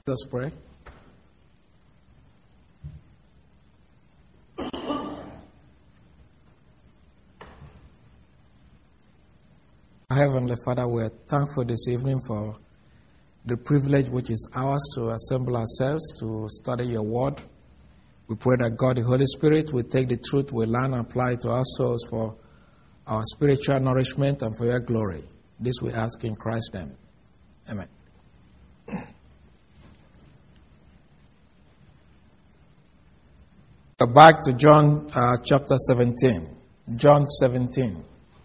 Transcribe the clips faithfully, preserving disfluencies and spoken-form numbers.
Let's pray. Heavenly Father, we are thankful this evening for the privilege which is ours to assemble ourselves to study your word. We pray that God, the Holy Spirit, will take the truth we learn and apply it to our souls for our spiritual nourishment and for your glory. This we ask in Christ's name. Amen. Back to John uh, chapter seventeen. John seventeen.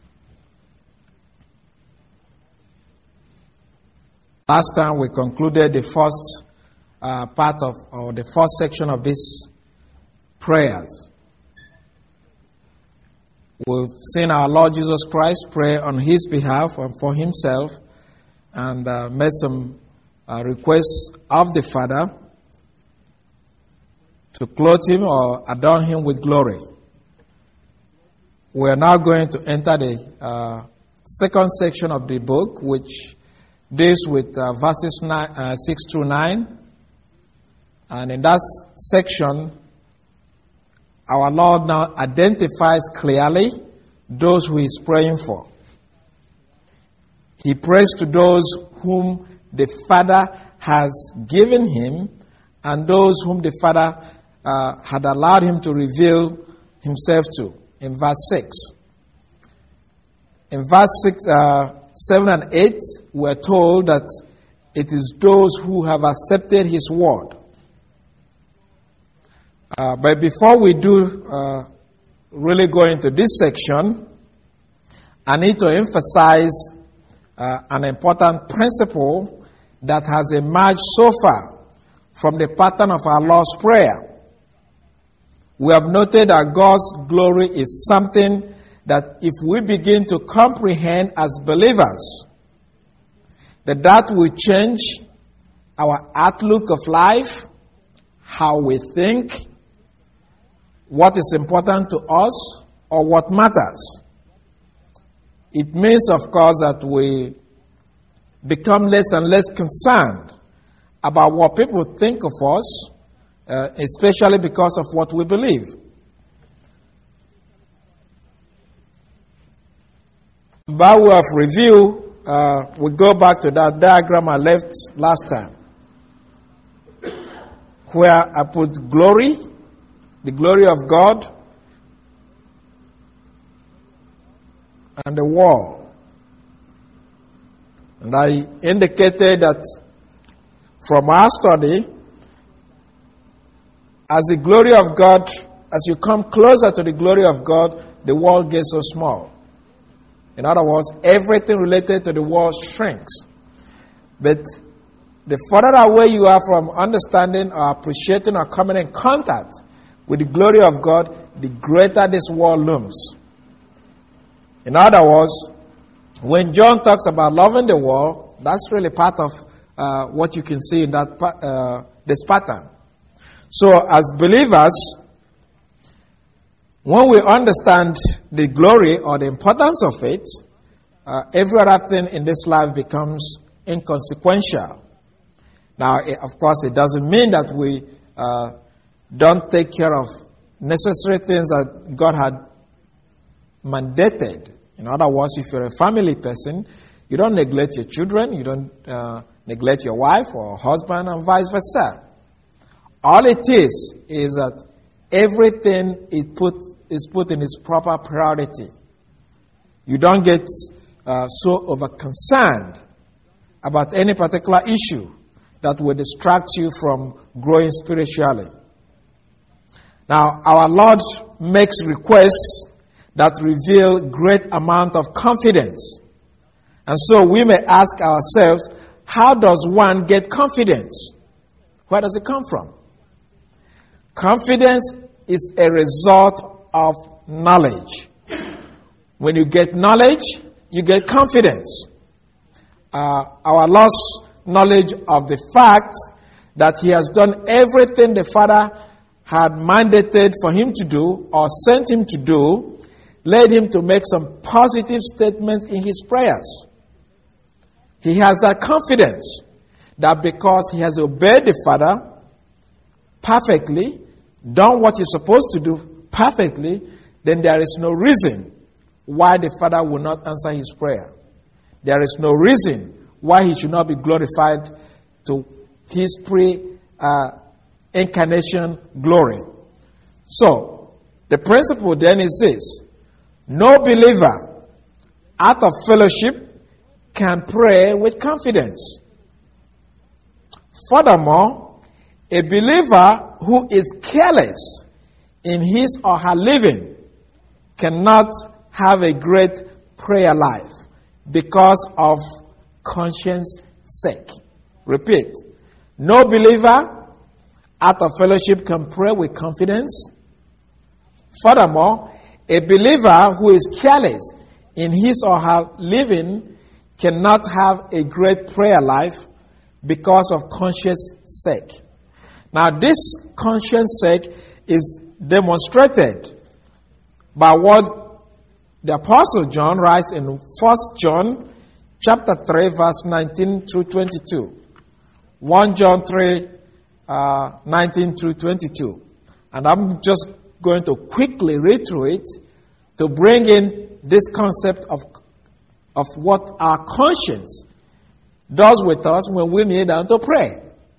Last time we concluded the first uh, part of, or the first section of this prayers. We've seen our Lord Jesus Christ pray on his behalf and for himself, and uh, made some uh, requests of the Father to clothe him or adorn him with glory. We are now going to enter the uh, second section of the book, which deals with uh, verses nine, uh, six through nine. And in that section, our Lord now identifies clearly those who he is praying for. He prays to those whom the Father has given him and those whom the Father uh, had allowed him to reveal himself to, in verse six. In verse six, uh, seven and eight, we're told that it is those who have accepted his word. Uh, but before we do uh, really go into this section, I need to emphasize uh, an important principle that has emerged so far from the pattern of our Lord's Prayer. We have noted that God's glory is something that if we begin to comprehend as believers, that that will change our outlook of life, how we think, what is important to us, or what matters. It means, of course, that we become less and less concerned about what people think of us, uh, especially because of what we believe. By way of review, uh, we go back to that diagram I left last time, where I put glory, the glory of God, and the wall. And I indicated that from our study, as the glory of God, as you come closer to the glory of God, the world gets so small. In other words, everything related to the world shrinks. But the further away you are from understanding or appreciating or coming in contact with the glory of God, the greater this world looms. In other words, when John talks about loving the world, that's really part of uh, what you can see in that uh, this pattern. So, as believers, when we understand the glory or the importance of it, uh, every other thing in this life becomes inconsequential. Now, of course, it doesn't mean that we uh, don't take care of necessary things that God had mandated. In other words, if you're a family person, you don't neglect your children, you don't uh, neglect your wife or husband, and vice versa. All it is is that everything is put is put in its proper priority. You don't get uh, so over concerned about any particular issue that will distract you from growing spiritually. Now, our Lord makes requests that reveal great amount of confidence. And so we may ask ourselves, how does one get confidence? Where does it come from? Confidence is a result of knowledge. When you get knowledge, you get confidence. Uh, our Lord's knowledge of the fact that he has done everything the Father had mandated for him to do or sent him to do led him to make some positive statements in his prayers. He has that confidence that because he has obeyed the Father perfectly, done what he's supposed to do perfectly, then there is no reason why the Father will not answer his prayer. There is no reason why he should not be glorified to his pre-incarnation glory. So, the principle then is this: no believer out of fellowship can pray with confidence. Furthermore, a believer who is careless in his or her living cannot have a great prayer life because of conscience sake. Repeat. No believer out of fellowship can pray with confidence. Furthermore, a believer who is careless in his or her living cannot have a great prayer life because of conscience sake. Now, this conscience sake is demonstrated by what the Apostle John writes in First John chapter three, verse nineteen through twenty-two. First John three, uh, nineteen through twenty-two. And I'm just going to quickly read through it to bring in this concept of, of what our conscience does with us when we kneel down to pray.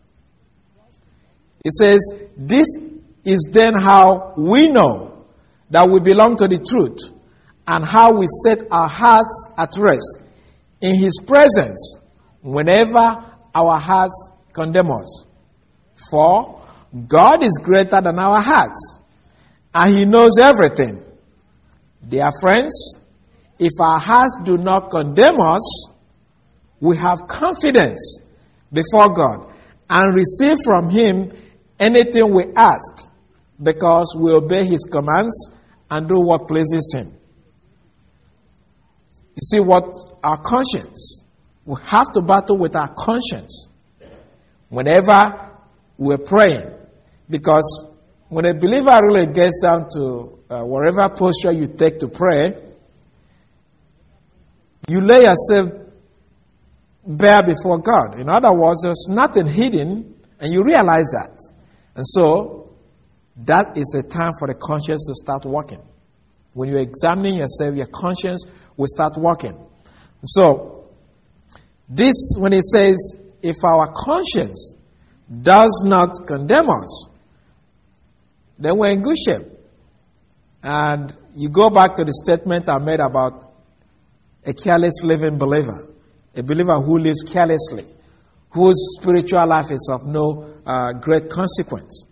It says, this is then how we know that we belong to the truth, and how we set our hearts at rest in his presence whenever our hearts condemn us. For God is greater than our hearts, and he knows everything. Dear friends, if our hearts do not condemn us, we have confidence before God and receive from him anything we ask, because we obey his commands and do what pleases him. You see what our conscience, we have to battle with our conscience whenever we're praying. Because when a believer really gets down to uh, whatever posture you take to pray, you lay yourself bare before God. In other words, there's nothing hidden, and you realize that. And so, that is a time for the conscience to start working. When you're examining yourself, your conscience will start working. So, this, when it says, if our conscience does not condemn us, then we're in good shape. And you go back to the statement I made about a careless living believer, a believer who lives carelessly, whose spiritual life is of no uh, great consequence.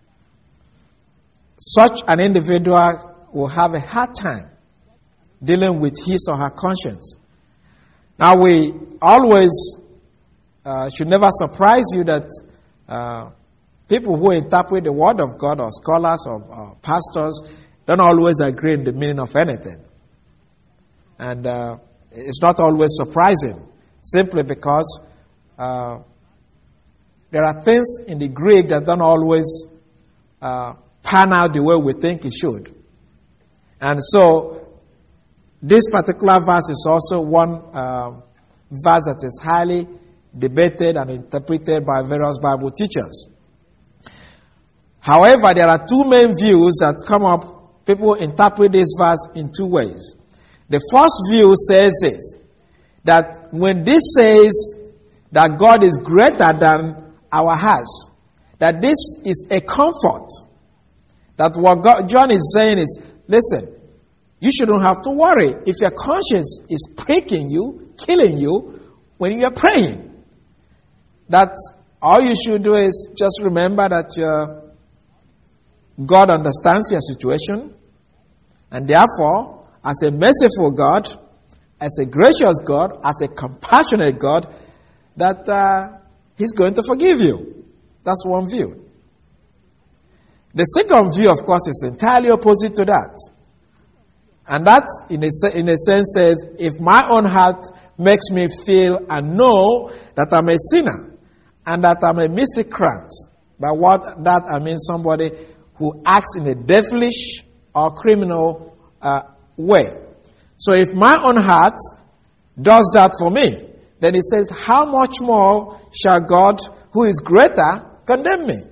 Such an individual will have a hard time dealing with his or her conscience. Now, we always uh, should never surprise you that uh, people who interpret the Word of God, or scholars, or, or pastors, don't always agree in the meaning of anything. And uh, it's not always surprising, simply because uh, there are things in the Greek that don't always uh, pan out the way we think it should. And so, this particular verse is also one uh, verse that is highly debated and interpreted by various Bible teachers. However, there are two main views that come up. People interpret this verse in two ways. The first view says this, that when this says that God is greater than our hearts, that this is a comfort. That what God, John is saying is, listen, you shouldn't have to worry if your conscience is pricking you, killing you when you're praying. That all you should do is just remember that your, God understands your situation, and therefore, as a merciful God, as a gracious God, as a compassionate God, that uh, He's going to forgive you. That's one view. The second view, of course, is entirely opposite to that. And that, in a, in a sense, says, if my own heart makes me feel and know that I'm a sinner and that I'm a miscreant, by what that I mean somebody who acts in a devilish or criminal uh, way. So if my own heart does that for me, then he says, how much more shall God, who is greater, condemn me?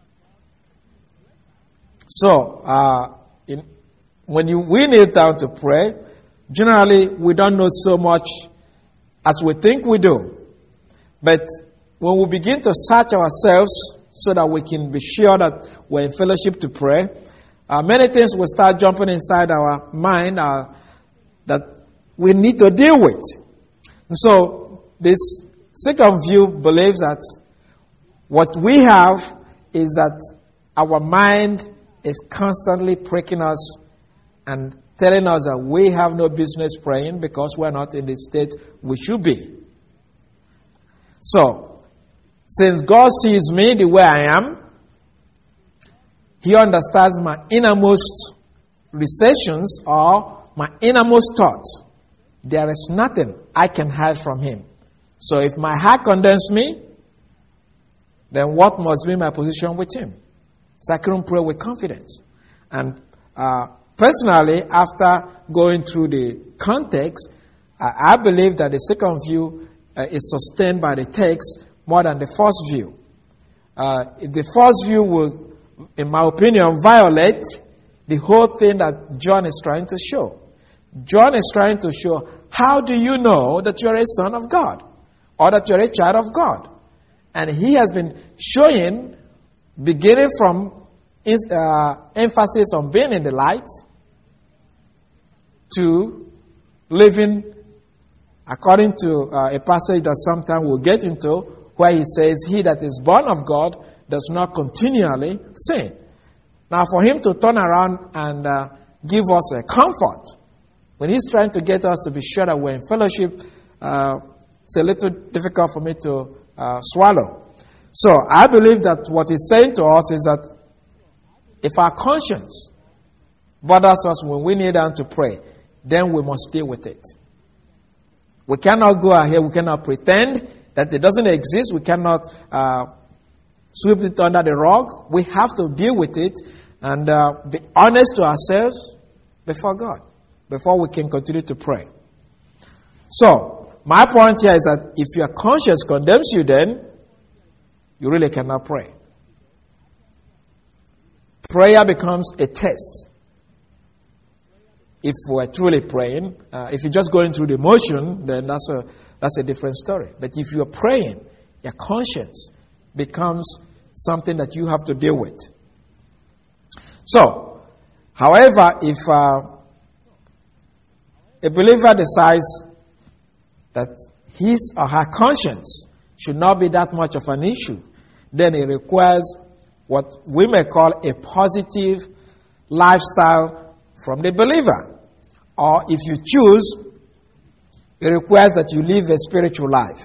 So, uh, in, when you, we kneel down to pray, generally we don't know so much as we think we do. But when we begin to search ourselves so that we can be sure that we're in fellowship to pray, uh, many things will start jumping inside our mind uh, that we need to deal with. And so this second view believes that what we have is that our mind is constantly pricking us and telling us that we have no business praying because we're not in the state we should be. So, since God sees me the way I am, He understands my innermost recessions or my innermost thoughts. There is nothing I can hide from Him. So if my heart condemns me, then what must be my position with Him? So I can pray with confidence. And uh, personally, after going through the context, I, I believe that the second view uh, is sustained by the text more than the first view. Uh, if the first view will, in my opinion, violate the whole thing that John is trying to show. John is trying to show, how do you know that you're a son of God? Or that you're a child of God? And he has been showing, beginning from uh, emphasis on being in the light, to living according to uh, a passage that sometime we'll get into, where he says, he that is born of God does not continually sin. Now for him to turn around and uh, give us a comfort, when he's trying to get us to be sure that we're in fellowship, uh, it's a little difficult for me to uh, swallow. So I believe that what he's saying to us is that if our conscience bothers us when we kneel down to pray, then we must deal with it. We cannot go ahead, we cannot pretend that it doesn't exist, we cannot uh, sweep it under the rug. We have to deal with it and uh, be honest to ourselves before God, before we can continue to pray. So, my point here is that if your conscience condemns you, then you really cannot pray. Prayer becomes a test. If we're truly praying, uh, if you're just going through the motion, then that's a that's a different story. But if you're praying, your conscience becomes something that you have to deal with. So, however, if uh, a believer decides that his or her conscience should not be that much of an issue, then it requires what we may call a positive lifestyle from the believer. Or if you choose, it requires that you live a spiritual life.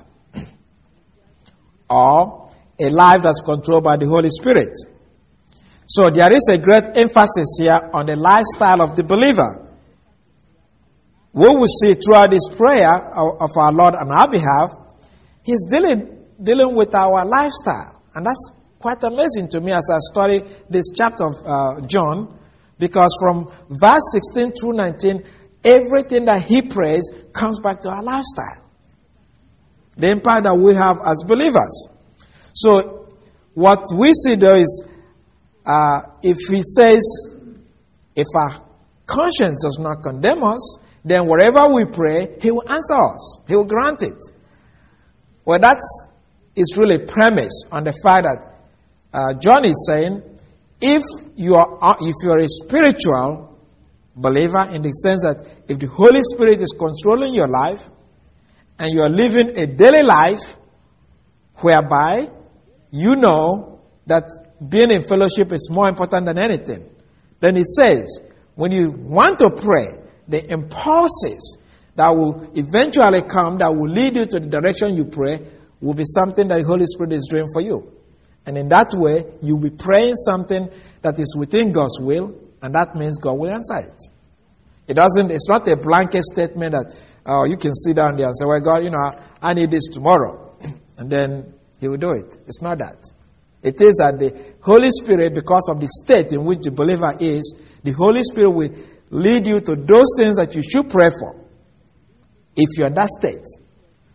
Or a life that's controlled by the Holy Spirit. So there is a great emphasis here on the lifestyle of the believer. We will see throughout this prayer of our Lord on our behalf, He's dealing, dealing with our lifestyle. And that's quite amazing to me as I study this chapter of uh, John, because from verse sixteen through nineteen, everything that he prays comes back to our lifestyle. The impact that we have as believers. So, what we see though is, uh, if he says, if our conscience does not condemn us, then wherever we pray, he will answer us. He will grant it. Well, that is really premised on the fact that uh, John is saying, if you are if you are a spiritual believer, in the sense that if the Holy Spirit is controlling your life and you are living a daily life whereby you know that being in fellowship is more important than anything, then it says when you want to pray, the impulses that will eventually come, that will lead you to the direction you pray, will be something that the Holy Spirit is doing for you. And in that way, you'll be praying something that is within God's will, and that means God will answer it. It doesn't, it's not a blanket statement that uh, you can sit down there and say, well, God, you know, I need this tomorrow. And then He will do it. It's not that. It is that the Holy Spirit, because of the state in which the believer is, the Holy Spirit will lead you to those things that you should pray for, if you're in that state.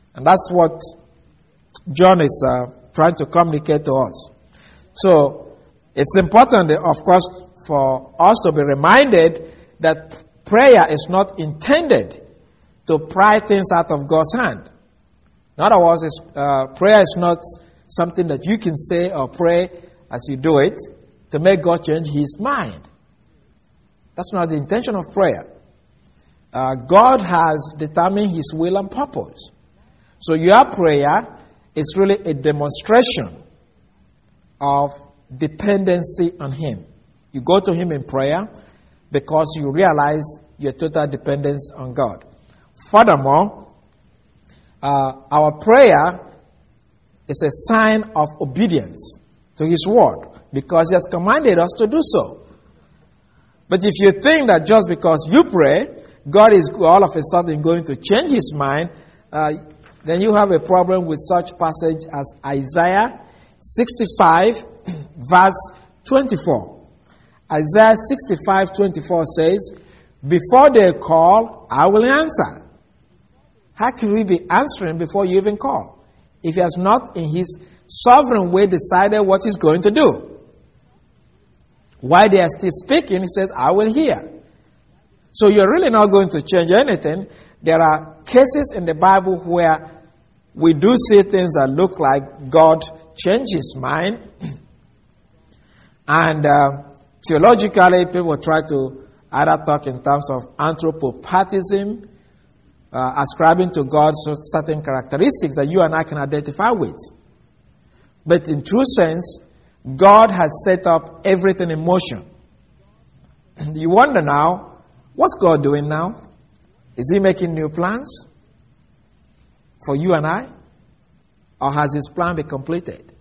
And that's what John is uh, trying to communicate to us. So it's important, of course, for us to be reminded that prayer is not intended to pry things out of God's hand. In other words, it's, uh, prayer is not something that you can say or pray as you do it to make God change his mind. That's not the intention of prayer. Uh, God has determined his will and purpose. So your prayer is really a demonstration of dependency on him. You go to him in prayer because you realize your total dependence on God. Furthermore, uh, our prayer is a sign of obedience to his word because he has commanded us to do so. But if you think that just because you pray, God is all of a sudden going to change his mind, uh, then you have a problem with such passage as Isaiah sixty-five, verse twenty-four. Isaiah sixty-five, twenty-four says, "Before they call, I will answer." How can we be answering before you even call? If he has not in his sovereign way decided what he's going to do. While they are still speaking, he says, "I will hear." So you're really not going to change anything. There are cases in the Bible where we do see things that look like God changed his mind. And uh, theologically, people try to either talk in terms of anthropopathism, uh, ascribing to God certain characteristics that you and I can identify with. But in true sense, God has set up everything in motion. You wonder now, what's God doing now? Is he making new plans for you and I? Or has his plan been completed?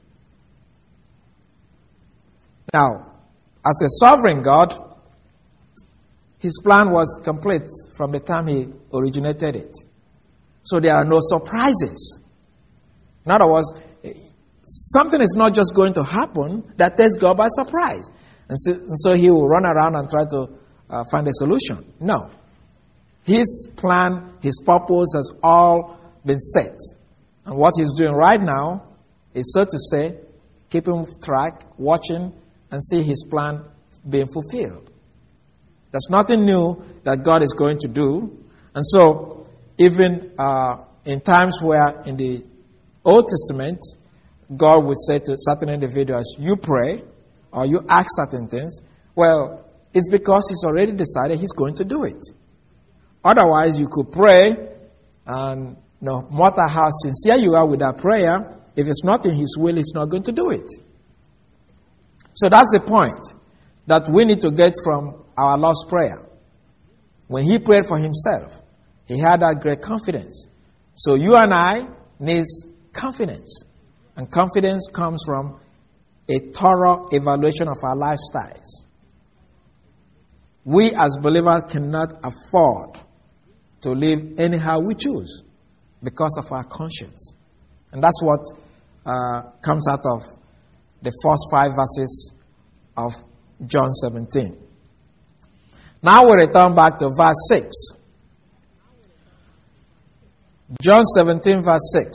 Now, as a sovereign God, his plan was complete from the time he originated it. So there are no surprises. In other words, something is not just going to happen that takes God by surprise. And so, and so he will run around and try to uh, find a solution. No. His plan, his purpose has all been set. And what he's doing right now is, so to say, keeping track, watching, and see his plan being fulfilled. There's nothing new that God is going to do. And so, even uh, in times where in the Old Testament, God would say to certain individuals, you pray, or you ask certain things, well, it's because he's already decided he's going to do it. Otherwise, you could pray, and no matter how sincere you are with that prayer, if it's not in his will, he's not going to do it. So that's the point that we need to get from our Lord's Prayer. When he prayed for himself, he had that great confidence. So you and I need confidence. And confidence comes from a thorough evaluation of our lifestyles. We as believers cannot afford to live anyhow we choose because of our conscience. And that's what uh, comes out of the first five verses of John seventeen. Now we return back to verse six. John seventeen, verse six.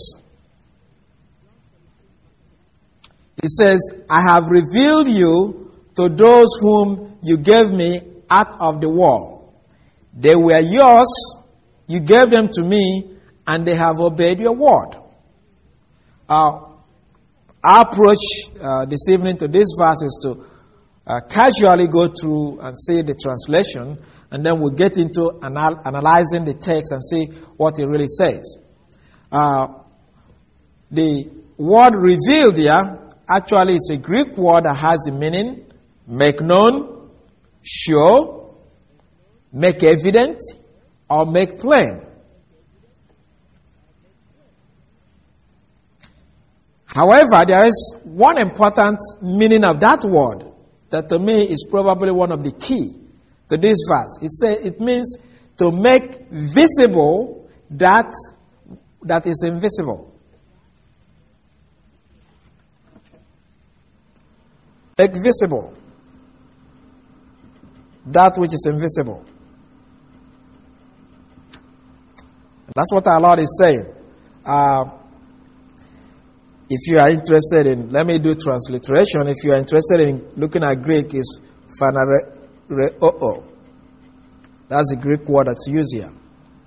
It says, I have revealed you to those whom you gave me out of the world. They were yours, you gave them to me, and they have obeyed your word. Uh, our approach uh, this evening to this verse is to uh, casually go through and see the translation, and then we'll get into anal- analyzing the text and see what it really says. Uh, the word revealed here actually is a Greek word that has the meaning make known, show, make evident, or make plain. However, there is one important meaning of that word that to me is probably one of the key to this verse. It says it means to make visible that that is invisible. Make visible that which is invisible. That's what our Lord is saying. uh, if you are interested in, let me do transliteration. If you are interested in looking at Greek, is phaneroo. That's the Greek word that's used here.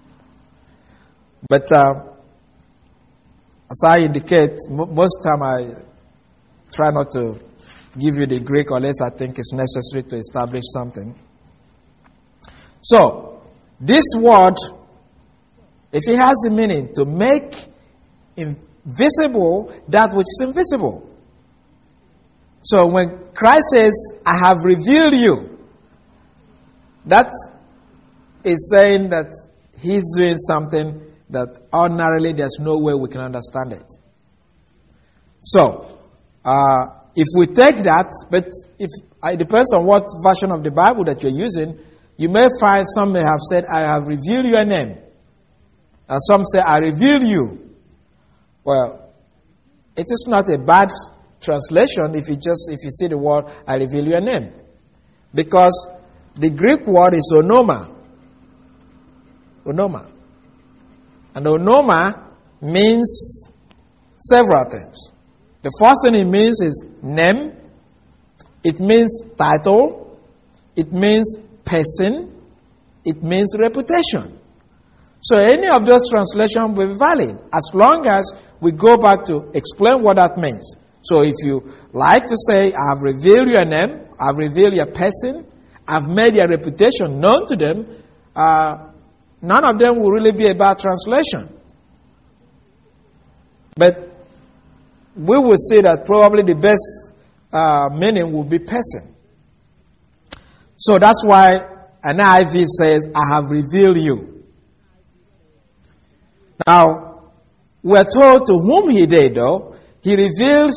But uh, as I indicate, m- most time I try not to give you the Greek unless I think it's necessary to establish something. So, this word, if it has a meaning to make invisible that which is invisible. So when Christ says, I have revealed you, that is saying that he's doing something that ordinarily there's no way we can understand it. So, uh, if we take that, but if it depends on what version of the Bible that you're using, you may find some may have said, I have revealed your name. And some say, I reveal you. Well, it is not a bad translation if you just if you see the word, I reveal your name. Because the Greek word is onoma. Onoma. And onoma means several things. The first thing it means is name. It means title. It means person. It means reputation. So any of those translations will be valid as long as we go back to explain what that means. So if you like to say, I have revealed your name, I have revealed your person, I've made your reputation known to them, uh, none of them will really be a bad translation. But we will say that probably the best uh, meaning will be person. So that's why an N I V says, I have revealed you. Now, we're told to whom he did, though. He revealed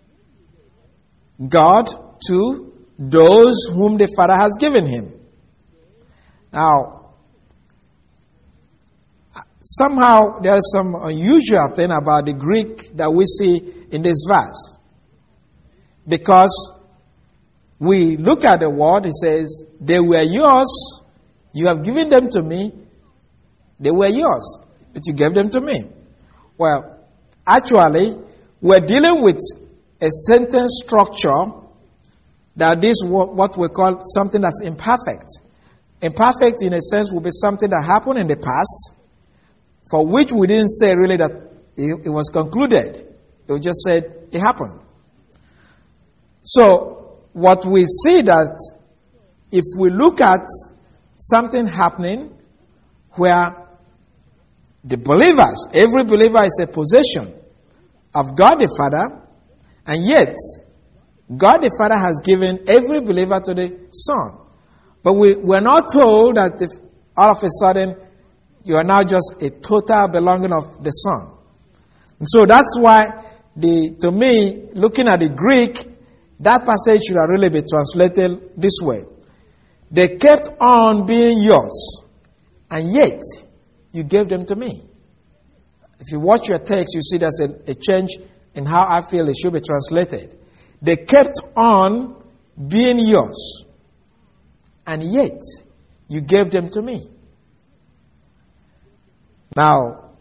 God to those whom the Father has given him. Now, somehow there is some unusual thing about the Greek that we see in this verse. Because we look at the word, it says, they were yours, you have given them to me, they were yours, but you gave them to me. Well, actually, we're dealing with a sentence structure that is what we call something that's imperfect. Imperfect, in a sense, will be something that happened in the past, for which we didn't say really that it was concluded. We just said it happened. So, what we see that if we look at something happening where the believers, every believer is a possession of God the Father, and yet God the Father has given every believer to the Son. But we, we're not told that if all of a sudden you are now just a total belonging of the Son. And so that's why, the to me, looking at the Greek, that passage should have really been translated this way. They kept on being yours, and yet you gave them to me. If you watch your text, you see there's a, a change in how I feel it should be translated. They kept on being yours, and yet you gave them to me. Now,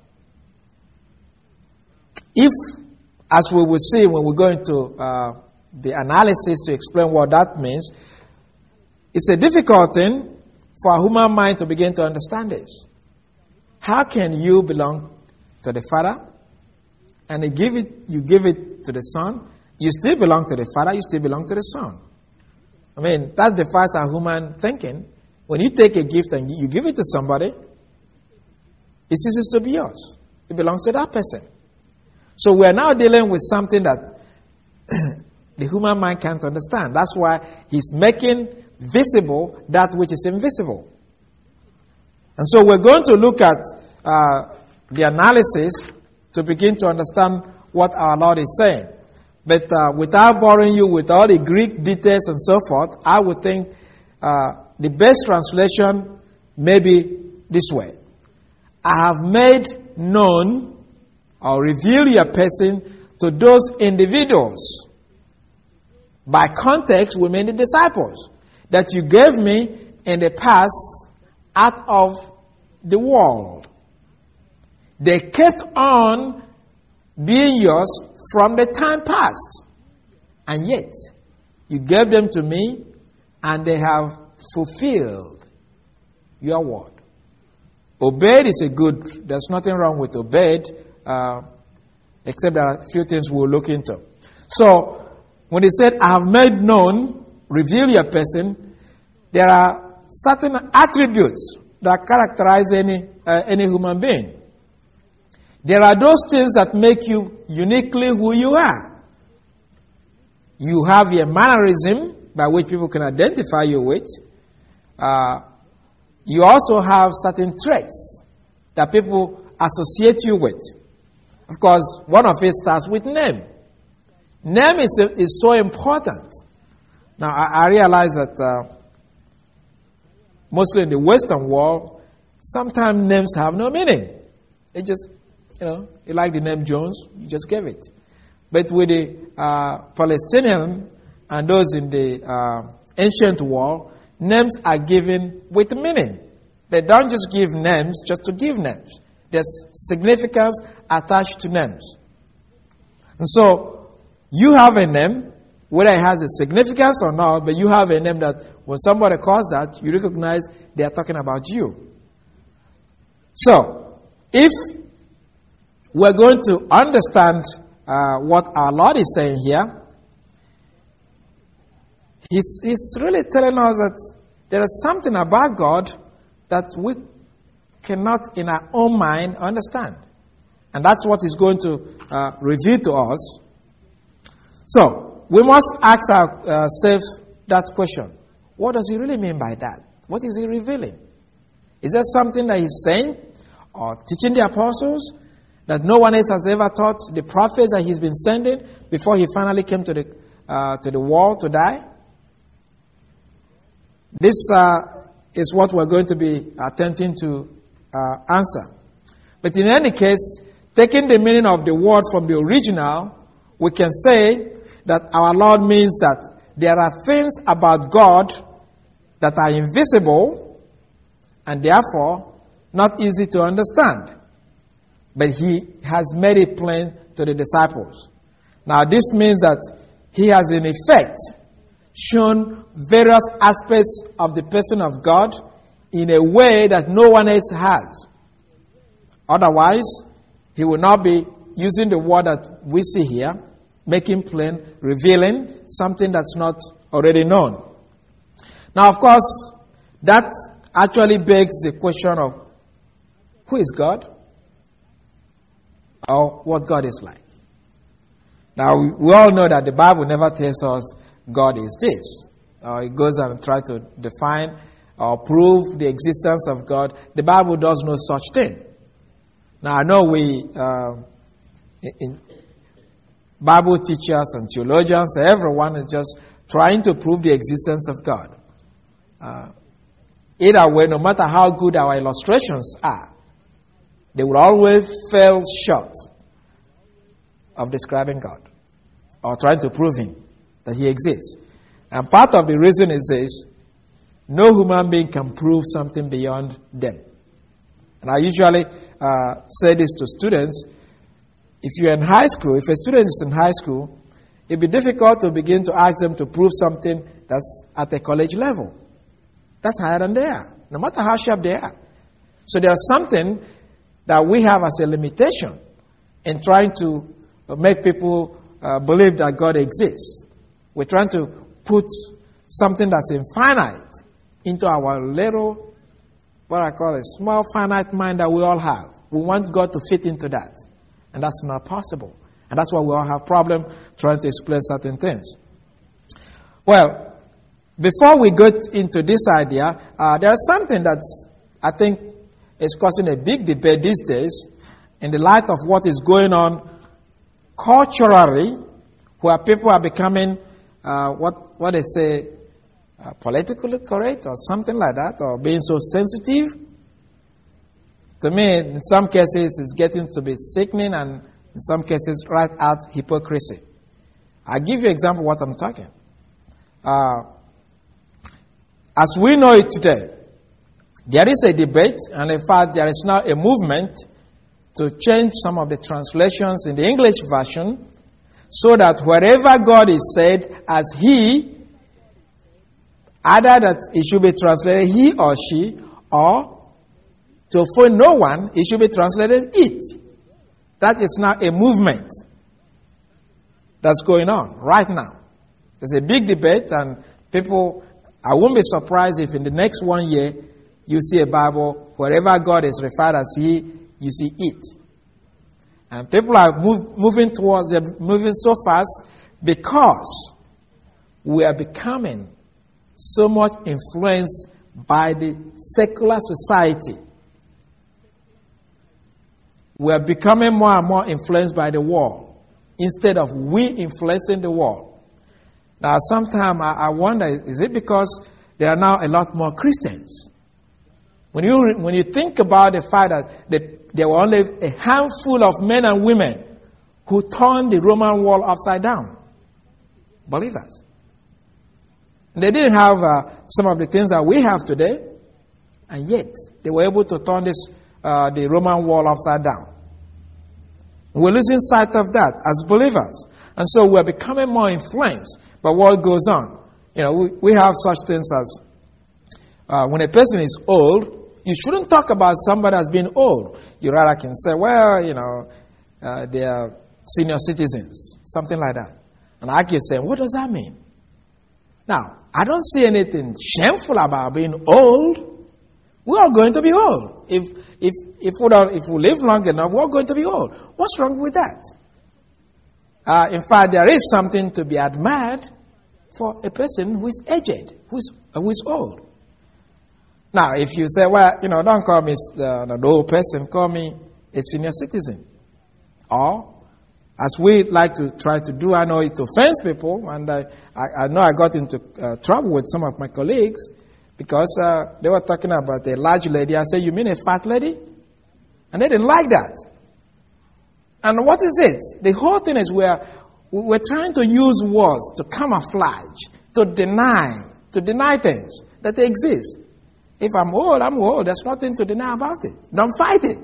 if, as we will see when we go into uh, the analysis to explain what that means, it's a difficult thing for a human mind to begin to understand this. How can you belong to the Father and you give it, you give it to the Son? You still belong to the Father, you still belong to the Son. I mean, that defies our human thinking. When you take a gift and you give it to somebody, it ceases to be yours. It belongs to that person. So we are now dealing with something that the human mind can't understand. That's why he's making visible that which is invisible. And so we're going to look at uh, the analysis to begin to understand what our Lord is saying. But uh, without boring you with all the Greek details and so forth, I would think uh, the best translation may be this way. I have made known or revealed your person to those individuals. By context, we mean the disciples that you gave me in the past out of the world. They kept on being yours from the time past. And yet, you gave them to me, and they have fulfilled your word. Obeyed is a good, there's nothing wrong with obeyed, uh, except there are a few things we'll look into. So, when he said, I have made known, reveal your person, there are certain attributes that characterize any, uh, any human being. There are those things that make you uniquely who you are. You have a mannerism by which people can identify you with. Uh, you also have certain traits that people associate you with. Of course, one of it starts with name. Name is, is so important. Now, I, I realize that uh, mostly in the Western world, sometimes names have no meaning. It just, you know, you like the name Jones, you just give it. But with the uh, Palestinian and those in the uh, ancient world, names are given with meaning. They don't just give names just to give names. There's significance attached to names. And so, you have a name, whether it has a significance or not, but you have a name that when somebody calls that, you recognize they are talking about you. So, if we're going to understand uh, what our Lord is saying here, he's, he's really telling us that there is something about God that we cannot in our own mind understand. And that's what he's going to uh, reveal to us. So, we must ask ourselves that question. What does he really mean by that? What is he revealing? Is that something that he's saying or teaching the apostles that no one else has ever taught the prophets that he's been sending before he finally came to the uh, to the world to die? This uh, is what we're going to be attempting to uh, answer. But in any case, taking the meaning of the word from the original, we can say that our Lord means that there are things about God that are invisible and therefore not easy to understand. But he has made it plain to the disciples. Now this means that he has in effect shown various aspects of the person of God in a way that no one else has. Otherwise, he will not be using the word that we see here, making plain, revealing something that's not already known. Now, of course, that actually begs the question of who is God? Or what God is like. Now, we, we all know that the Bible never tells us God is this. Or it goes and tries to define or prove the existence of God. The Bible does no such thing. Now, I know we, uh, in Bible teachers and theologians, everyone is just trying to prove the existence of God. Uh, either way, no matter how good our illustrations are, they will always fall short of describing God or trying to prove Him that He exists. And part of the reason is this: no human being can prove something beyond them. And I usually uh, say this to students. If you're in high school, if a student is in high school, it'd be difficult to begin to ask them to prove something that's at a college level. That's higher than they are, no matter how sharp they are. So there's something that we have as a limitation in trying to make people uh, believe that God exists. We're trying to put something that's infinite into our little, what I call a small finite mind that we all have. We want God to fit into that. And that's not possible. And that's why we all have problem trying to explain certain things. Well, before we get into this idea, uh, there's something that's, I think, is causing a big debate these days in the light of what is going on culturally, where people are becoming, uh, what, what they say, uh, politically correct or something like that, or being so sensitive. To me, in some cases, it's getting to be sickening, and in some cases, right out hypocrisy. I'll give you an example of what I'm talking. Uh, as we know it today, there is a debate, and in fact, there is now a movement to change some of the translations in the English version so that wherever God is said as he, either that it should be translated he or she, or to offend no one, it should be translated it. That is now a movement that's going on right now. There's a big debate, and people, I won't be surprised if in the next one year you see a Bible, wherever God is referred as he, you see it. And people are move, moving towards, they're moving so fast because we are becoming so much influenced by the secular society. We are becoming more and more influenced by the world instead of we influencing the world. Now, sometimes I, I wonder, is it because there are now a lot more Christians? When you when you think about the fact that the, there were only a handful of men and women who turned the Roman world upside down, believers. And they didn't have uh, some of the things that we have today, and yet they were able to turn this uh, the Roman world upside down. We're losing sight of that as believers, and so we're becoming more influenced by what goes on. You know, we, we have such things as uh, when a person is old, you shouldn't talk about somebody as being old. You rather can say, well, you know, uh, they are senior citizens, something like that. And I can say, what does that mean? Now, I don't see anything shameful about being old. We are going to be old. If if if we don't, if we live long enough, we're going to be old. What's wrong with that? Uh, in fact, there is something to be admired for a person who is aged, who is uh, who is old. Now, if you say, well, you know, don't call me uh, an old person, call me a senior citizen. Or, as we like to try to do, I know it offends people, and I, I, I know I got into uh, trouble with some of my colleagues because uh, they were talking about a large lady. I said, you mean a fat lady? And they didn't like that. And what is it? The whole thing is we're, we're trying to use words to camouflage, to deny, to deny things that they exist. If I'm old, I'm old. There's nothing to deny about it. Don't fight it.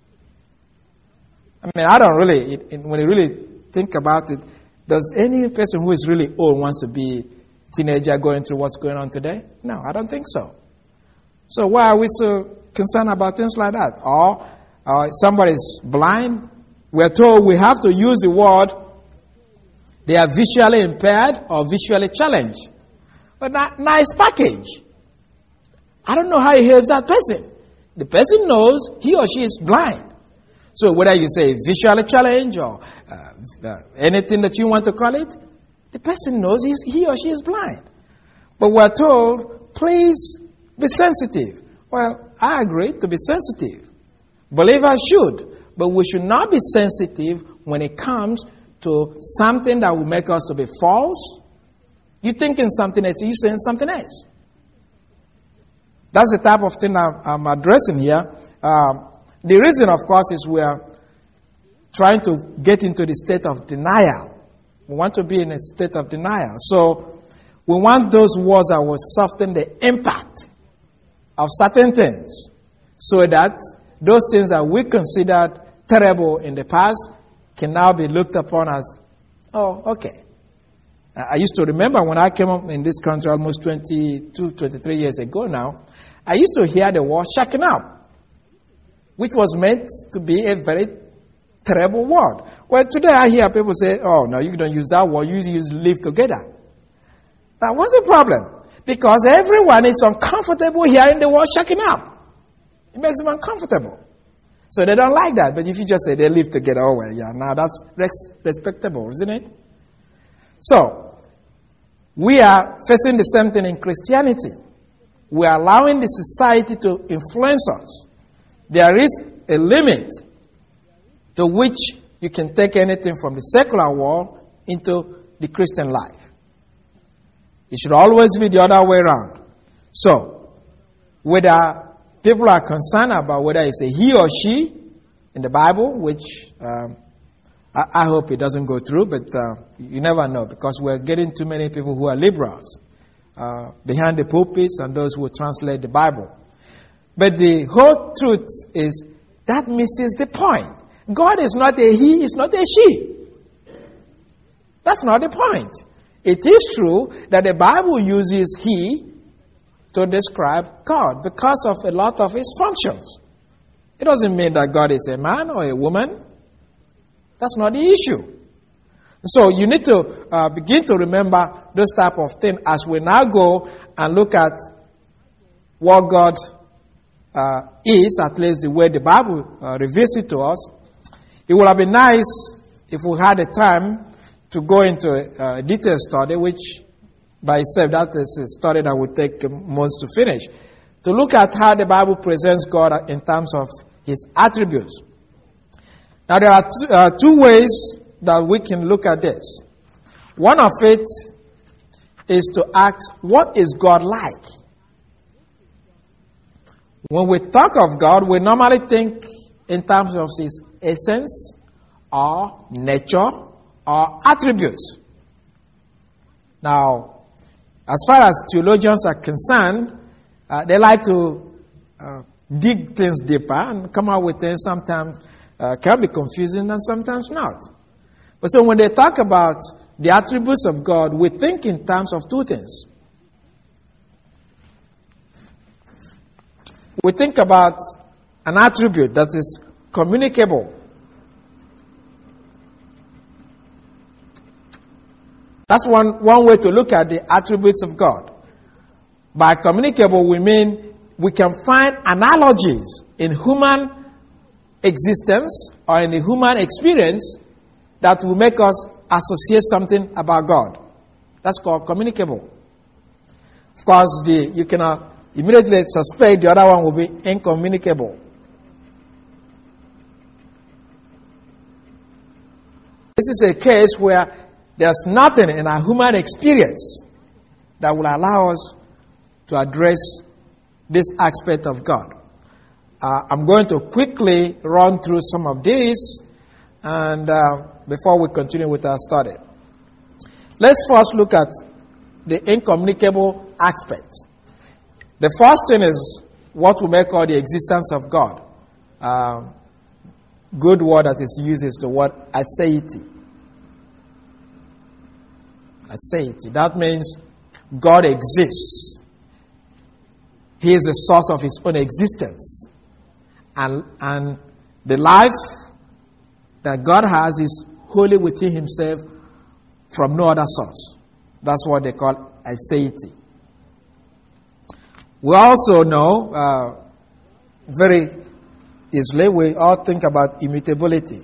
I mean, I don't really, it, it, when you really think about it, does any person who is really old wants to be a teenager going through what's going on today? No, I don't think so. So why are we so concerned about things like that? Or uh, somebody's blind. We're told we have to use the word they are visually impaired or visually challenged. But that nice package. I don't know how it helps that person. The person knows he or she is blind. So whether you say visually challenged or uh, uh, anything that you want to call it, the person knows he's, he or she is blind. But we're told, please be sensitive. Well, I agree to be sensitive. Believers should. But we should not be sensitive when it comes to something that will make us to be false. You're thinking something else, you're saying something else. That's the type of thing I'm, I'm addressing here. Um, the reason, of course, is we are trying to get into the state of denial. We want to be in a state of denial. So we want those words that will soften the impact of certain things so that those things that we considered terrible in the past can now be looked upon as, oh, okay. I used to remember when I came up in this country almost twenty-two, twenty-three years ago now, I used to hear the word shacking up, which was meant to be a very terrible word. Well, today I hear people say, oh, no, you don't use that word, you use live together. Now, what's the problem? Because everyone is uncomfortable hearing the word shacking up. It makes them uncomfortable. So they don't like that. But if you just say they live together, oh, well, yeah, now that's res- respectable, isn't it? So, we are facing the same thing in Christianity. We are allowing the society to influence us. There is a limit to which you can take anything from the secular world into the Christian life. It should always be the other way around. So, whether people are concerned about whether it's a he or she in the Bible, which um, I, I hope it doesn't go through, but uh, you never know because we're getting too many people who are liberals uh, behind the pulpits and those who translate the Bible. But the whole truth is that misses the point. God is not a he, is not a she. That's not the point. It is true that the Bible uses he to describe God because of a lot of his functions. It doesn't mean that God is a man or a woman. That's not the issue. So you need to uh, begin to remember this type of thing as we now go and look at what God uh, is, at least the way the Bible uh, reveals it to us. It would have been nice if we had the time to go into a, a detailed study, which by itself, that is a study that would take months to finish, to look at how the Bible presents God in terms of his attributes. Now, there are two, uh, two ways that we can look at this. One of it is to ask, what is God like? When we talk of God, we normally think in terms of his essence or nature or attributes. Now, as far as theologians are concerned, uh, they like to uh, dig things deeper and come out with things sometimes uh, can be confusing and sometimes not. But so when they talk about the attributes of God, we think in terms of two things. We think about an attribute that is communicable. That's one, one way to look at the attributes of God. By communicable, we mean we can find analogies in human existence or in the human experience that will make us associate something about God. That's called communicable. Of course, the, you cannot immediately suspect the other one will be incommunicable. This is a case where there's nothing in our human experience that will allow us to address this aspect of God. Uh, I'm going to quickly run through some of these and uh, before we continue with our study. Let's first look at the incommunicable aspect. The first thing is what we may call the existence of God. Uh, good word that is used is the word aseity. Aseity. That means God exists. He is the source of his own existence. And, and the life that God has is wholly within himself from no other source. That's what they call aseity. We also know, uh, very easily, we all think about immutability.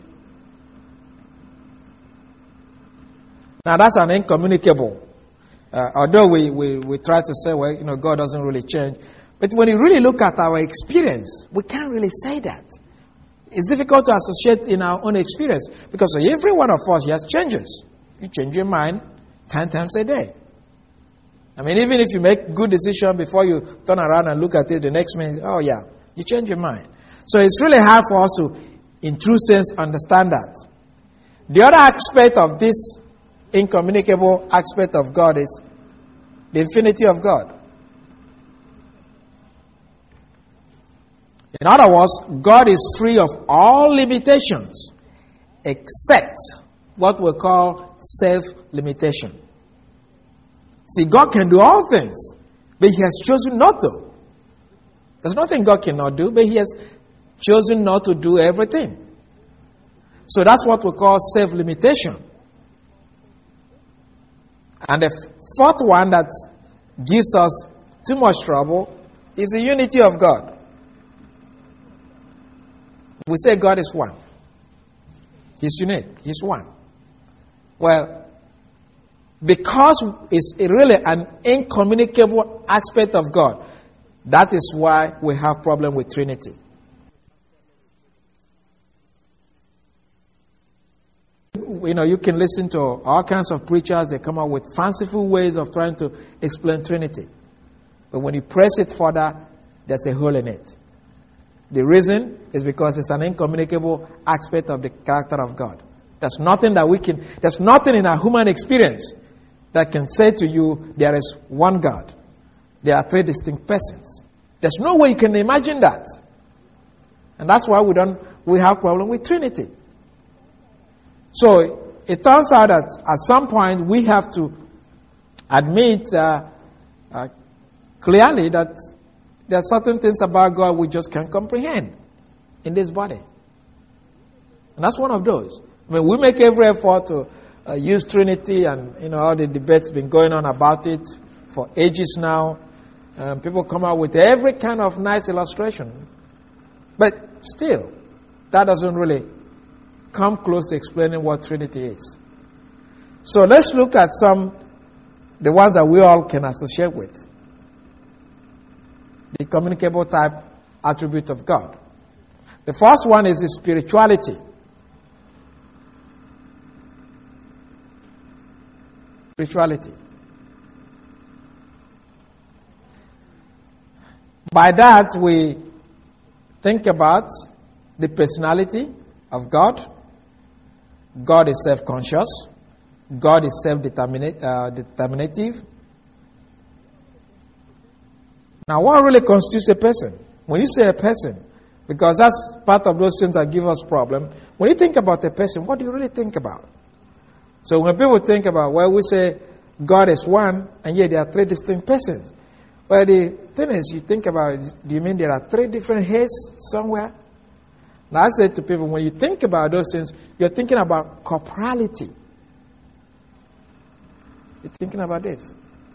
Now that's an incommunicable. Uh, although we, we, we try to say, well, you know, God doesn't really change. But when you really look at our experience, we can't really say that. It's difficult to associate in our own experience because every one of us has changes. You change your mind ten times a day. I mean, even if you make good decision before you turn around and look at it the next minute, oh yeah, you change your mind. So it's really hard for us to, in true sense, understand that. The other aspect of this incommunicable aspect of God is the infinity of God. In other words, God is free of all limitations except what we call self-limitation. See, God can do all things, but he has chosen not to. There's nothing God cannot do, but he has chosen not to do everything. So that's what we call self-limitation. And the fourth one that gives us too much trouble is the unity of God. We say God is one. He's unique. He's one. Well, because it's really an incommunicable aspect of God, that is why we have problem with Trinity. You know, you can listen to all kinds of preachers. They come up with fanciful ways of trying to explain Trinity. But when you press it further, there's a hole in it. The reason is because it's an incommunicable aspect of the character of God. There's nothing that we can, there's nothing in our human experience that can say to you, there is one God. There are three distinct persons. There's no way you can imagine that. And that's why we don't we have problem with Trinity. So it turns out that at some point we have to admit uh, uh, clearly that there are certain things about God we just can't comprehend in this body. And that's one of those. I mean, we make every effort to uh, use Trinity, and you know all the debates been going on about it for ages now. Um, people come out with every kind of nice illustration, but still, that doesn't really come close to explaining what Trinity is. So let's look at some, the ones that we all can associate with. The communicable type attribute of God. The first one is the spirituality. Spirituality. By that we think about the personality of God. God is self-conscious. God is self-determinative. Now, what really constitutes a person? When you say a person, because that's part of those things that give us problem. When you think about a person, what do you really think about? So when people think about, well, we say God is one, and yet there are three distinct persons. Well, the thing is, you think about, do you mean there are three different heads somewhere? Now, I say to people, when you think about those things, you're thinking about corporality. You're thinking about this.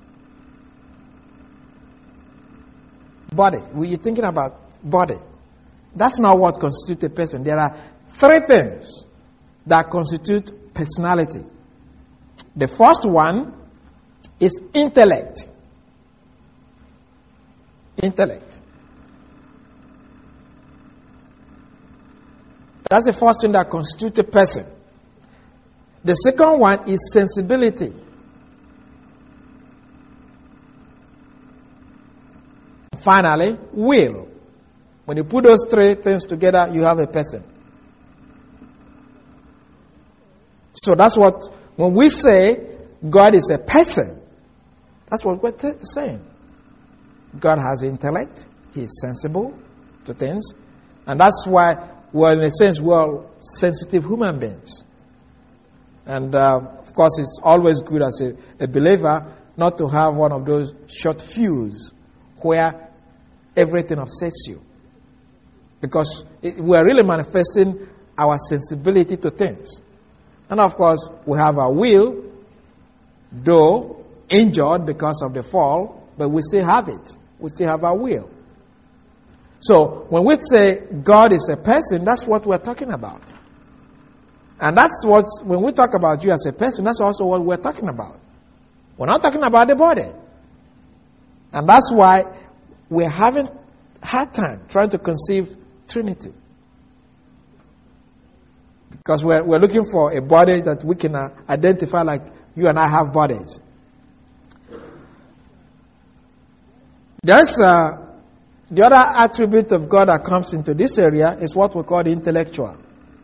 Body. You're thinking about body. That's not what constitutes a person. There are three things that constitute personality. The first one is intellect. Intellect. That's the first thing that constitutes a person. The second one is sensibility. Finally, will. When you put those three things together, you have a person. So that's what, when we say God is a person, that's what we're t- saying. God has intellect. He is sensible to things. And that's why, well, in a sense, we're sensitive human beings. And, uh, of course, it's always good as a, a believer not to have one of those short fuse where everything upsets you. Because it, we're really manifesting our sensibility to things. And, of course, we have our will, though injured because of the fall, but we still have it. We still have our will. So when we say God is a person, that's what we're talking about. And that's what, when we talk about you as a person, that's also what we're talking about. We're not talking about the body. And that's why we're having hard time trying to conceive Trinity. Because we're, we're looking for a body that we can uh, identify like you and I have bodies. There's uh, the other attribute of God that comes into this area is what we call the intellectual.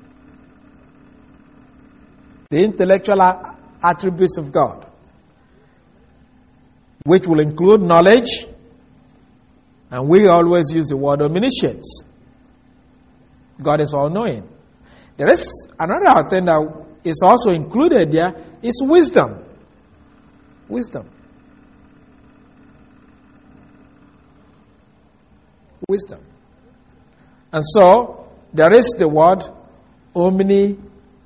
The intellectual attributes of God, which will include knowledge, and we always use the word omniscience. God is all-knowing. There is another thing that is also included there, is wisdom. Wisdom. Wisdom. And so, there is the word omniscience.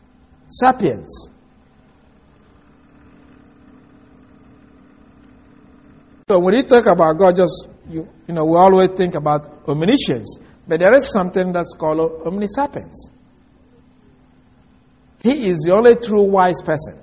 So when you talk about God, just, you, you know, we always think about omniscience. But there is something that's called omniscience. He is the only true wise person.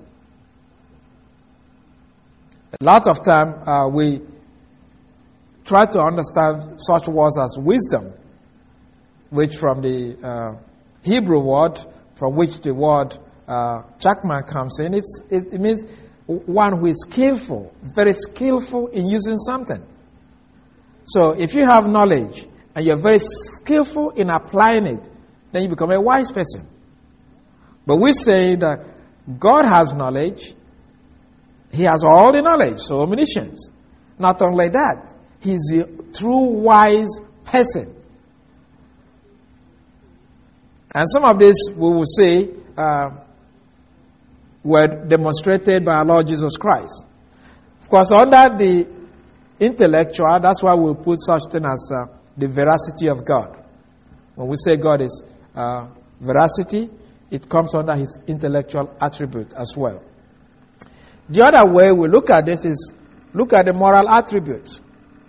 A lot of time uh, we try to understand such words as wisdom, which from the uh, Hebrew word, from which the word uh, Chakman comes in, it's, it, it means one who is skillful, very skillful in using something. So if you have knowledge and you're very skillful in applying it, then you become a wise person. But we say that God has knowledge. He has all the knowledge, so omniscience. Not only that, He's a true wise person. And some of this we will say uh, were demonstrated by our Lord Jesus Christ. Of course, under the intellectual, that's why we'll put such thing as uh, the veracity of God. When we say God is uh, veracity, it comes under his intellectual attribute as well. The other way we look at this is look at the moral attributes.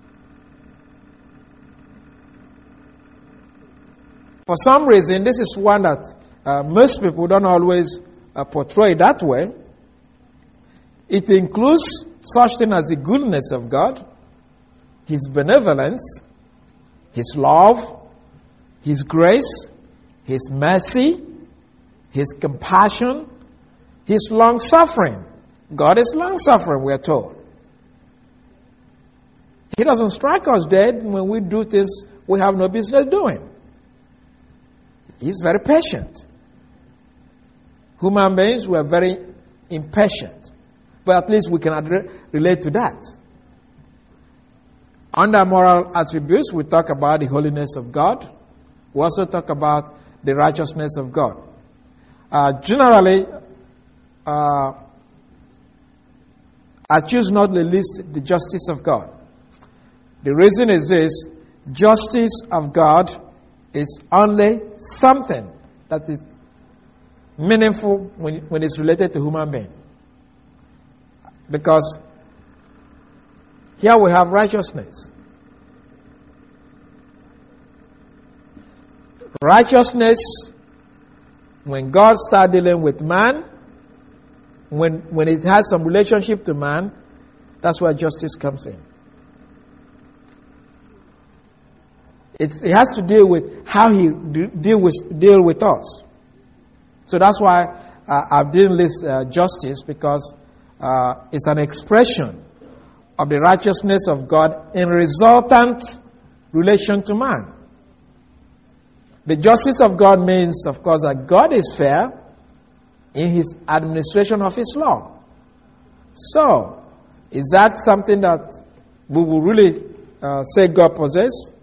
For some reason, this is one that uh, most people don't always uh, portray that way. It includes such things as the goodness of God, his benevolence, his love, his grace, his mercy, his compassion, his long-suffering. God is long-suffering, we are told. He doesn't strike us dead when we do things we have no business doing. He's very patient. Human beings were very impatient. But at least we can ad- relate to that. Under moral attributes, we talk about the holiness of God. We also talk about the righteousness of God. Uh, generally, uh, I choose not the least the justice of God. The reason is this: justice of God is only something that is meaningful when, when it's related to human being. Because here we have righteousness. Righteousness, when God starts dealing with man, when, when it has some relationship to man, that's where justice comes in. It, it has to deal with how he do, deal with deal with us. So that's why uh, I've dealt with uh, justice, because uh, it's an expression of the righteousness of God in resultant relation to man. The justice of God means, of course, that God is fair in his administration of his law. So, is that something that we will really uh, say God possesses?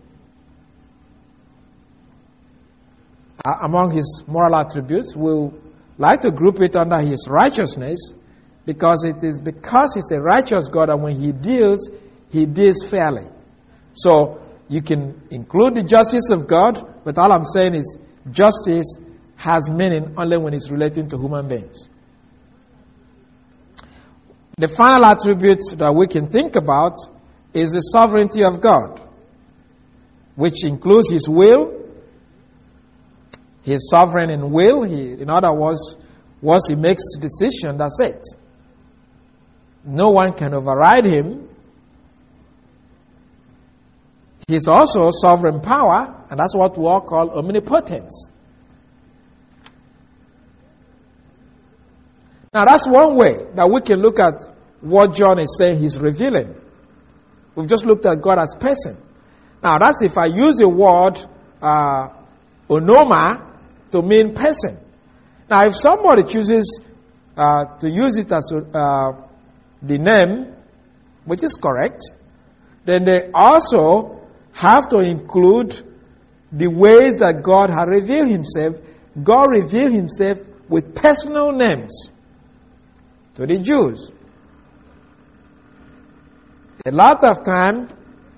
Uh, among his moral attributes, we'll like to group it under his righteousness, because it is because he's a righteous God, and when he deals, he deals fairly. So, you can include the justice of God, but all I'm saying is justice has meaning only when it's relating to human beings. The final attribute that we can think about is the sovereignty of God, which includes his will. He is sovereign in will. He, in other words, once he makes a decision, that's it. No one can override him. He is also sovereign power, and that's what we all call omnipotence. Now, that's one way that we can look at what John is saying he's revealing. We've just looked at God as person. Now, that's if I use the word uh, onoma to mean person. Now, if somebody chooses uh, to use it as uh, the name, which is correct, then they also have to include the ways that God has revealed himself. God revealed himself with personal names to the Jews. A lot of time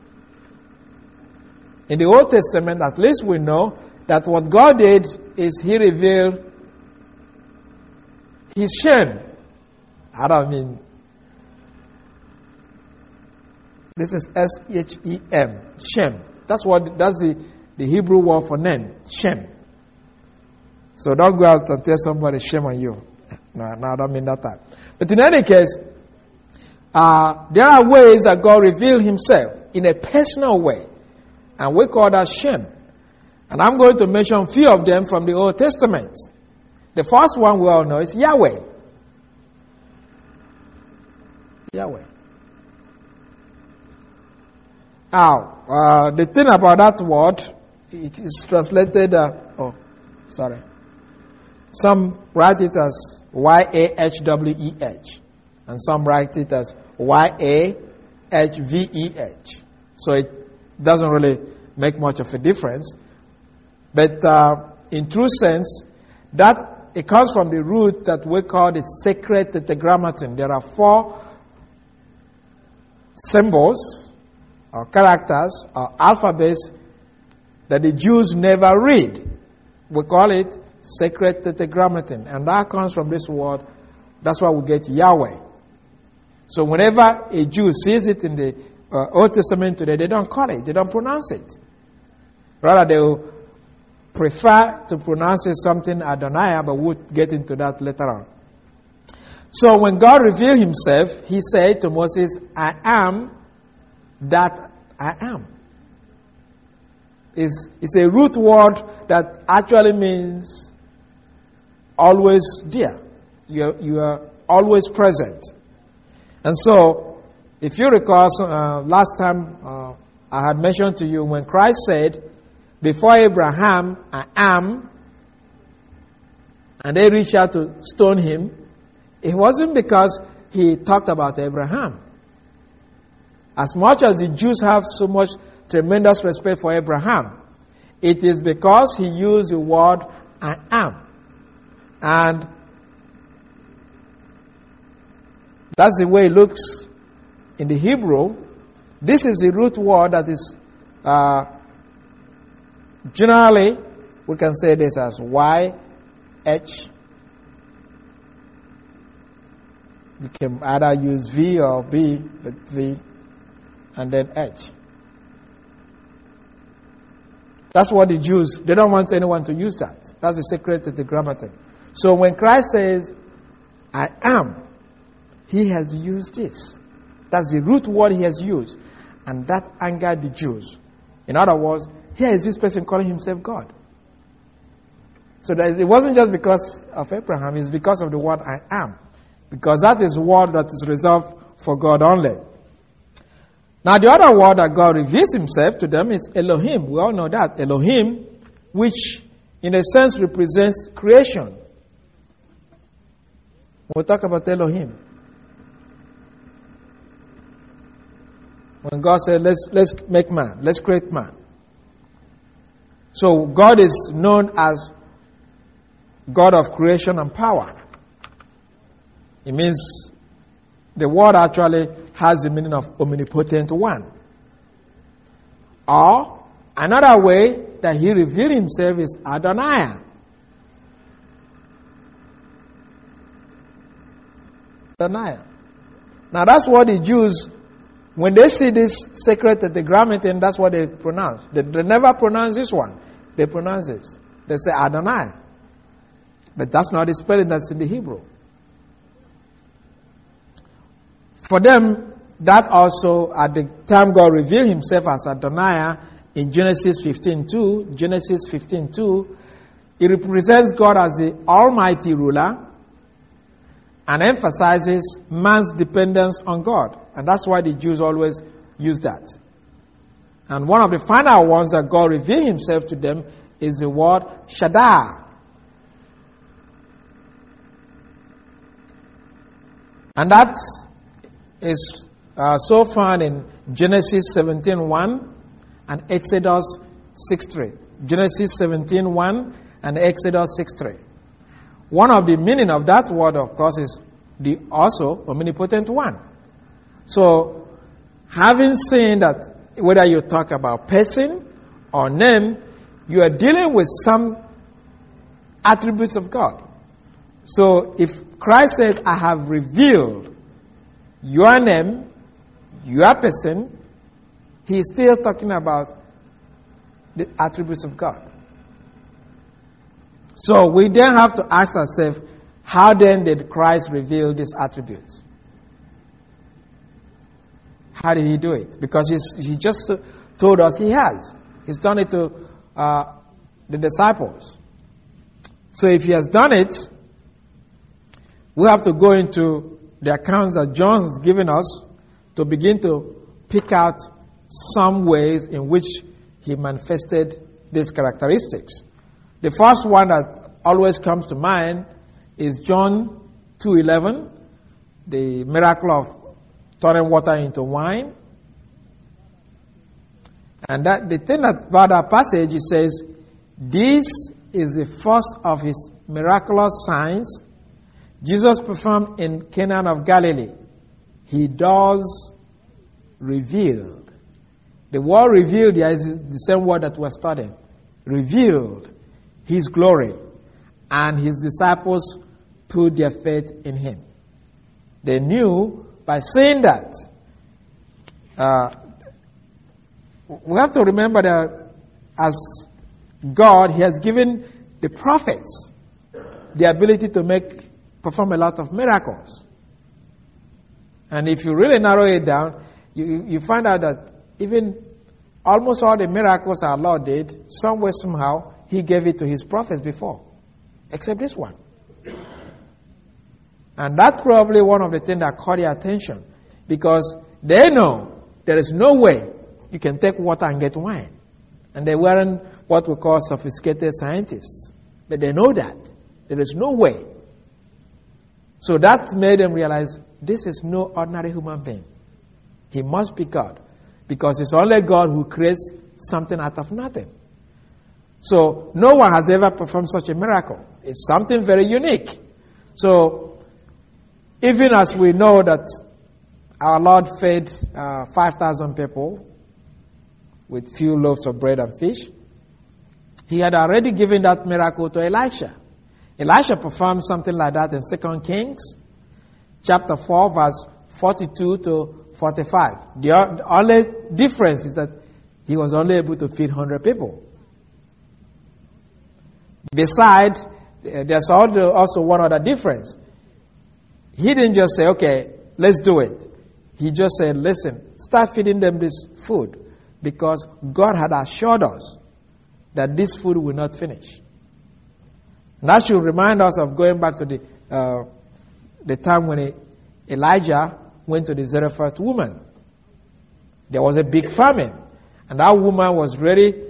in the Old Testament, at least we know that what God did is he revealed his Shem. I don't mean, this is S H E M, Shem. That's what, that's the, the Hebrew word for name, Shem. So don't go out and tell somebody shame on you. No, no, I don't mean that time. But in any case, uh, there are ways that God revealed himself in a personal way. And we call that Shem. And I'm going to mention a few of them from the Old Testament. The first one we all know is Yahweh. Yahweh. Now, uh, the thing about that word, it is translated, uh, oh, sorry. Some write it as Y A H W E H. And some write it as Y A H V E H. So it doesn't really make much of a difference. But uh, in true sense, that it comes from the root that we call the sacred tetragrammaton. There are four symbols or characters or alphabets that the Jews never read. We call it sacred tetragrammaton. And that comes from this word. That's why we get Yahweh. So whenever a Jew sees it in the uh, Old Testament today, they don't call it. They don't pronounce it. Rather, they will prefer to pronounce it something Adonai, but we'll get into that later on. So when God revealed himself, he said to Moses, I am that I am. It's, it's a root word that actually means always there. You, you are always present. And so, if you recall, uh, last time uh, I had mentioned to you when Christ said, before Abraham, I am, and they reached out to stone him, it wasn't because he talked about Abraham. As much as the Jews have so much tremendous respect for Abraham, it is because he used the word I am. And that's the way it looks in the Hebrew. This is the root word that is uh, generally, we can say this as Y, H. You can either use V or B, but V, and then H. That's what the Jews, they don't want anyone to use that. That's the sacred tetragrammaton. So when Christ says, I am, he has used this. That's the root word he has used. And that angered the Jews. In other words, here is this person calling himself God. So that it wasn't just because of Abraham, it's because of the word I am. Because that is a word that is reserved for God only. Now the other word that God reveals himself to them is Elohim. We all know that. Elohim, which in a sense represents creation. We'll talk about Elohim. When God said, let's, let's make man, let's create man. So God is known as God of creation and power. It means the word actually has the meaning of omnipotent one. Or another way that he revealed himself is Adonai. Adonai. Now that's what the Jews, when they see this sacred tetragrammaton, that's what they pronounce. They, they never pronounce this one. They pronounce this. They say Adonai. But that's not the spelling that's in the Hebrew. For them, that also, at the time God revealed himself as Adonai in Genesis fifteen two, Genesis fifteen two, it represents God as the almighty ruler and emphasizes man's dependence on God. And that's why the Jews always use that. And one of the final ones that God revealed himself to them is the word Shaddai. And that is uh, so found in Genesis seventeen one and Exodus six three. Genesis seventeen one and Exodus six three. One of the meaning of that word, of course, is the also omnipotent one. So, having seen that, whether you talk about person or name, you are dealing with some attributes of God. So, if Christ says, I have revealed your name, your person, he is still talking about the attributes of God. So we then have to ask ourselves, how then did Christ reveal these attributes? How did he do it? Because he's, he just told us he has. He's done it to uh, the disciples. So if he has done it, we have to go into the accounts that John has given us to begin to pick out some ways in which he manifested these characteristics. The first one that always comes to mind is John two eleven, the miracle of turning water into wine. And that the thing about that passage, it says, "These is the first of his miraculous signs Jesus performed in Cana of Galilee. He does revealed. The word revealed here is the same word that we're studying. Revealed his glory. And his disciples put their faith in him. They knew by saying that. Uh, we have to remember that as God, he has given the prophets the ability to make perform a lot of miracles. And if you really narrow it down, you, you find out that even almost all the miracles our Lord did, some way, somehow, he gave it to his prophets before. Except this one. And that's probably one of the things that caught their attention. Because they know there is no way you can take water and get wine. And they weren't what we call sophisticated scientists. But they know that. There is no way. So that made them realize this is no ordinary human being. He must be God. Because it's only God who creates something out of nothing. So no one has ever performed such a miracle. It's something very unique. So even as we know that our Lord fed uh, five thousand people with few loaves of bread and fish, he had already given that miracle to Elisha. Elisha performed something like that in Second Kings chapter four, verse forty-two to forty-five. The only difference is that he was only able to feed one hundred people. Besides, there's also one other difference. He didn't just say, okay, let's do it. He just said, listen, start feeding them this food, because God had assured us that this food will not finish. And that should remind us of going back to the uh, the time when Elijah went to the Zarephath woman. There was a big famine, and that woman was ready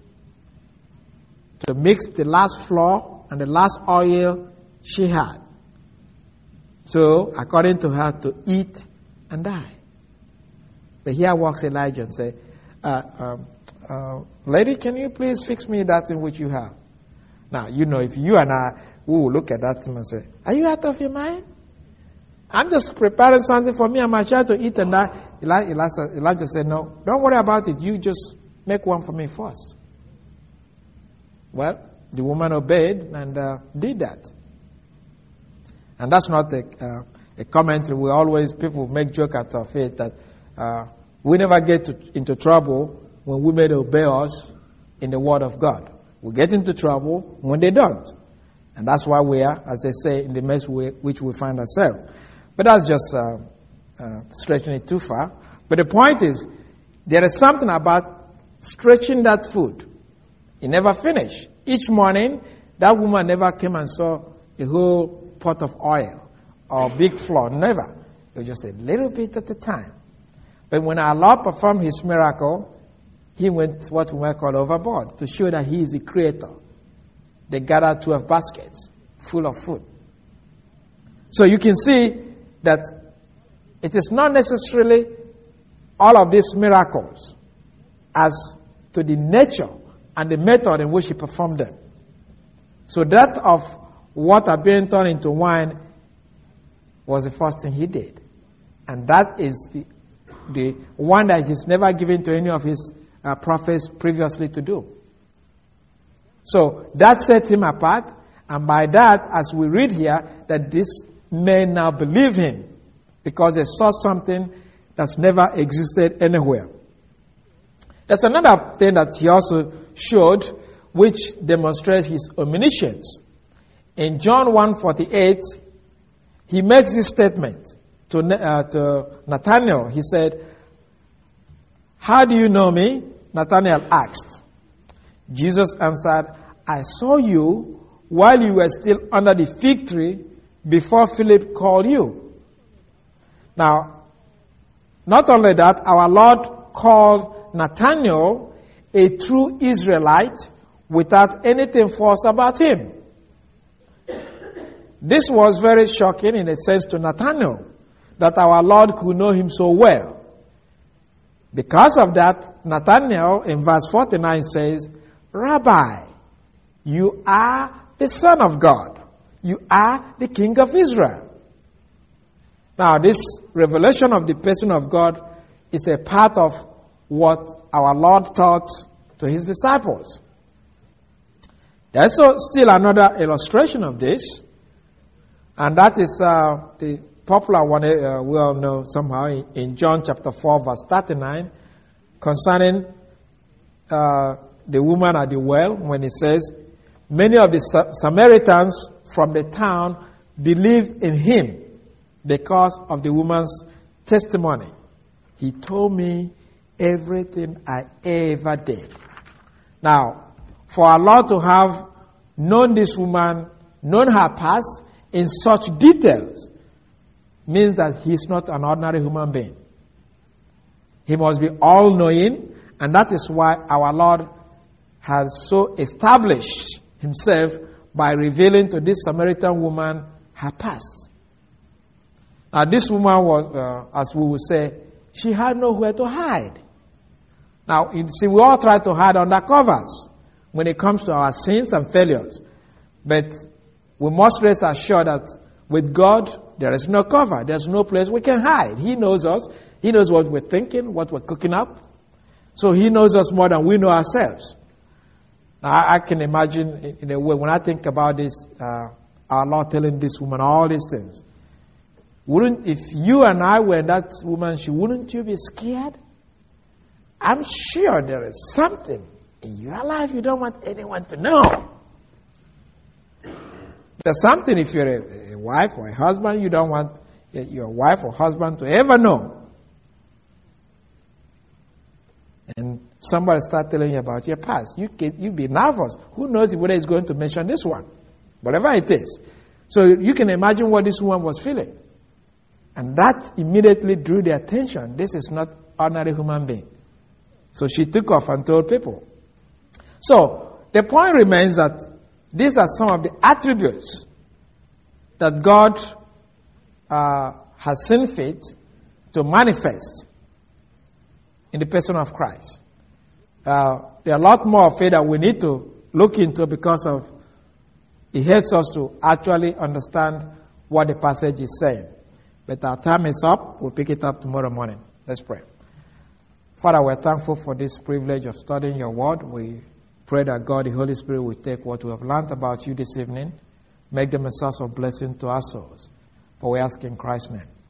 to mix the last flour and the last oil she had. So, according to her, to eat and die. But here walks Elijah and say, uh, um, uh, lady, can you please fix me that in which you have? Now, you know, if you and I, we will look at that and say, are you out of your mind? I'm just preparing something for me and my child to eat and die. Elijah, Elijah said, no, don't worry about it. You just make one for me first. Well, the woman obeyed and uh, did that. And that's not a, uh, a commentary. We always, people make joke out of it that uh, we never get to, into trouble when women obey us in the word of God. We get into trouble when they don't. And that's why we are, as they say, in the mess we, which we find ourselves. But that's just uh, uh, stretching it too far. But the point is, there is something about stretching that food. It never finished. Each morning, that woman never came and saw a whole pot of oil or big flour. Never. It was just a little bit at a time. But when our Lord performed his miracle, he went what we might call overboard to show that he is the creator. They gathered twelve baskets full of food. So you can see that it is not necessarily all of these miracles as to the nature and the method in which he performed them. So that of water being turned into wine was the first thing he did. And that is the, the one that he's never given to any of his uh, prophets previously to do. So that set him apart. And by that, as we read here, that these men now believe him because they saw something that's never existed anywhere. There's another thing that he also showed, which demonstrates his omniscience. In John one forty-eight, he makes this statement to, uh, to Nathanael. He said, how do you know me? Nathanael asked. Jesus answered, I saw you while you were still under the fig tree before Philip called you. Now, not only that, our Lord called Nathanael a true Israelite without anything false about him. This was very shocking in a sense to Nathanael, that our Lord could know him so well. Because of that, Nathanael in verse forty-nine says, Rabbi, You are the Son of God. You are the King of Israel. Now, this revelation of the person of God is a part of what our Lord taught to his disciples. There's still another illustration of this, and that is uh, the popular one uh, we all know somehow in, in John chapter four, verse thirty-nine, concerning uh, the woman at the well, when it says, many of the Sa- Samaritans from the town believed in him because of the woman's testimony. He told me everything I ever did. Now, for our Lord to have known this woman, known her past in such details, means that he's not an ordinary human being. He must be all-knowing, and that is why our Lord has so established himself by revealing to this Samaritan woman her past. Now, this woman was, uh, as we would say, she had nowhere to hide. Now, you see, we all try to hide under covers when it comes to our sins and failures. But we must rest assured that with God, there is no cover. There's no place we can hide. He knows us. He knows what we're thinking, what we're cooking up. So he knows us more than we know ourselves. Now, I, I can imagine, in a way, when I think about this, uh, our Lord telling this woman all these things. Wouldn't, if you and I were that woman, she, wouldn't you be scared? I'm sure there is something in your life you don't want anyone to know. There's something, if you're a, a wife or a husband, you don't want your wife or husband to ever know. And somebody start telling you about your past. You can, you'd be nervous. Who knows whether he's going to mention this one? Whatever it is. So you can imagine what this woman was feeling. And that immediately drew their attention. This is not ordinary human being. So she took off and told people. So the point remains that these are some of the attributes that God uh, has seen fit to manifest in the person of Christ. Uh, there are a lot more of it that we need to look into because of it helps us to actually understand what the passage is saying. But our time is up. We'll pick it up tomorrow morning. Let's pray. Father, we're thankful for this privilege of studying your word. We pray that God, the Holy Spirit, will take what we have learned about you this evening, make them a source of blessing to our souls. For we ask in Christ's name.